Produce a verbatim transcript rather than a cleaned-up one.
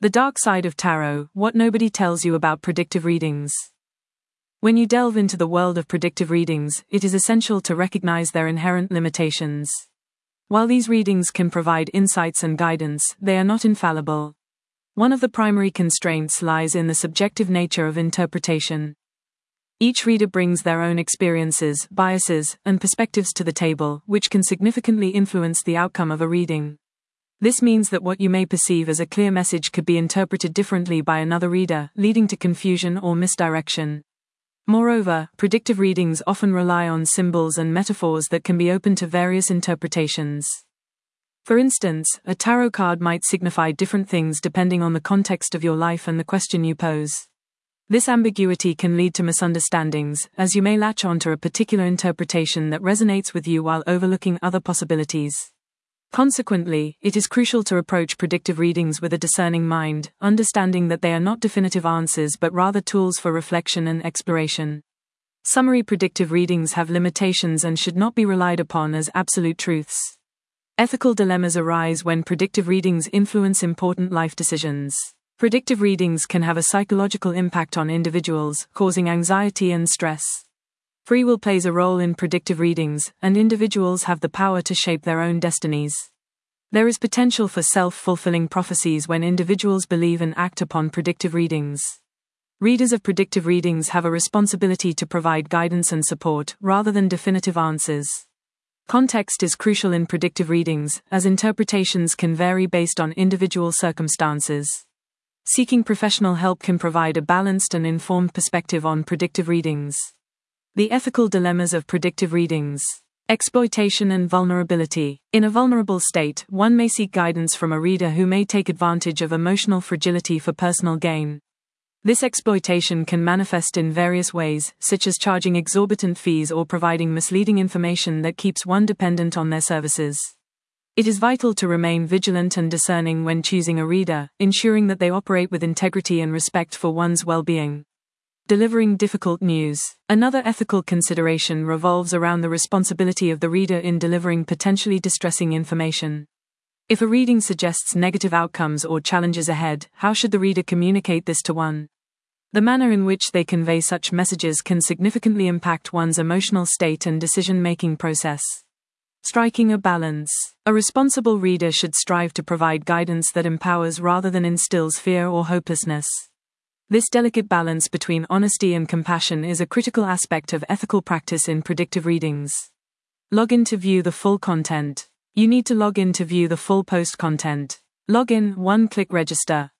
The dark side of tarot, what nobody tells you about predictive readings. When you delve into the world of predictive readings, it is essential to recognize their inherent limitations. While these readings can provide insights and guidance, they are not infallible. One of the primary constraints lies in the subjective nature of interpretation. Each reader brings their own experiences, biases, and perspectives to the table, which can significantly influence the outcome of a reading. This means that what you may perceive as a clear message could be interpreted differently by another reader, leading to confusion or misdirection. Moreover, predictive readings often rely on symbols and metaphors that can be open to various interpretations. For instance, a tarot card might signify different things depending on the context of your life and the question you pose. This ambiguity can lead to misunderstandings, as you may latch onto a particular interpretation that resonates with you while overlooking other possibilities. Consequently, it is crucial to approach predictive readings with a discerning mind, understanding that they are not definitive answers but rather tools for reflection and exploration. Summary predictive readings have limitations and should not be relied upon as absolute truths. Ethical dilemmas arise when predictive readings influence important life decisions. Predictive readings can have a psychological impact on individuals, causing anxiety and stress. Free will plays a role in predictive readings, and individuals have the power to shape their own destinies. There is potential for self-fulfilling prophecies when individuals believe and act upon predictive readings. Readers of predictive readings have a responsibility to provide guidance and support, rather than definitive answers. Context is crucial in predictive readings, as interpretations can vary based on individual circumstances. Seeking professional help can provide a balanced and informed perspective on predictive readings. The ethical dilemmas of predictive readings. Exploitation and vulnerability. In a vulnerable state, one may seek guidance from a reader who may take advantage of emotional fragility for personal gain. This exploitation can manifest in various ways, such as charging exorbitant fees or providing misleading information that keeps one dependent on their services. It is vital to remain vigilant and discerning when choosing a reader, ensuring that they operate with integrity and respect for one's well-being. Delivering difficult news. Another ethical consideration revolves around the responsibility of the reader in delivering potentially distressing information. If a reading suggests negative outcomes or challenges ahead, how should the reader communicate this to one? The manner in which they convey such messages can significantly impact one's emotional state and decision-making process. Striking a balance. A responsible reader should strive to provide guidance that empowers rather than instills fear or hopelessness. This delicate balance between honesty and compassion is a critical aspect of ethical practice in predictive readings. Log in to view the full content. You need to log in to view the full post content. Log in, one-click register.